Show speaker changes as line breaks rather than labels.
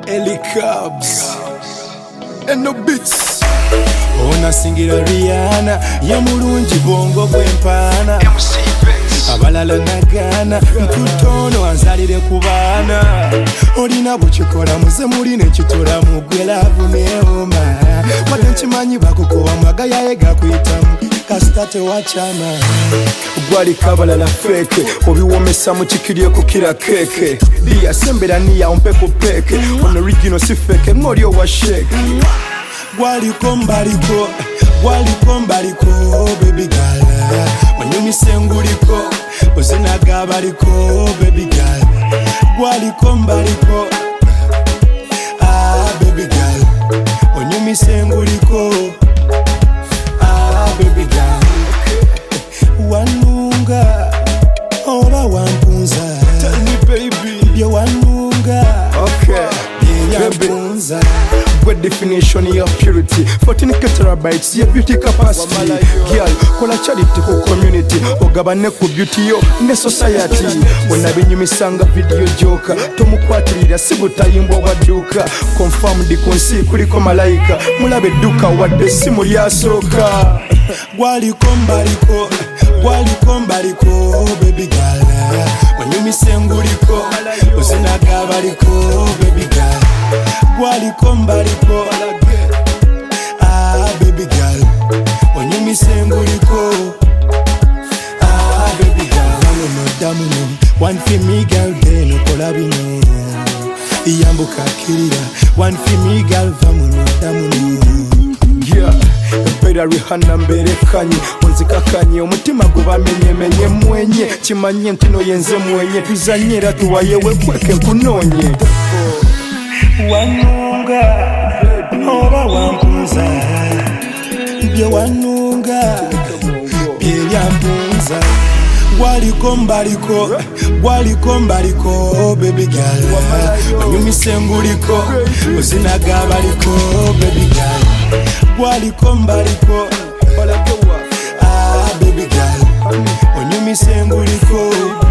Ellie Cubs and no beats. Ona singira Rihanna ya mulungi bongo gwempana abalala nagana nkutono anzalire kubana olina bukikola muze muline kitola mugwelavu neoma wadde nkimanyi bakukowa magayaye gakuyitamu kastate wachama gwali kabalala feke obiwomesa mu kikirye kukira keke liyasembera niya ompe ku peke on original si feke ng'oli owa sheke gwaliko mbaliko baby girl wanyumise nguliko ozinaga baliko baby girl gwaliko mbaliko baby girl wanyumise nguliko baby girl wanunga oba wampunza tell me baby bye wanunga bye wampunza. Good definition of purity 14 terabytes your beauty capacity girl kola charity ku community ogabane ku beauty yo ne society wona binyumisanga video joka tomukwatirira sibutayimbwa waduka confirmed kunsi kuliko malaika mulabe duka wadde simu lyasoka gwaliko mbaliko baby girl wanyumise nguliko uzinaga baliko baby girl gwaliko mbaliko baby girl onyumise nguliko baby girl damuno one for me girl deno kola bino iyambuka kirira one for me girl vamuno damuno yeah Pera Rihanna mberekanyi onzikakanye omutima gubamenye mwenye kimanye ntino yenze mwenye tuzanyera tuwayewe kweke kunonye wanunga oba wampunza bye wanunga bye yampunza gwaliko mbaliko baby girl wanyumise nguliko ozinaga baliko baby girl gwaliko mbaliko baby girl wanyumise nguliko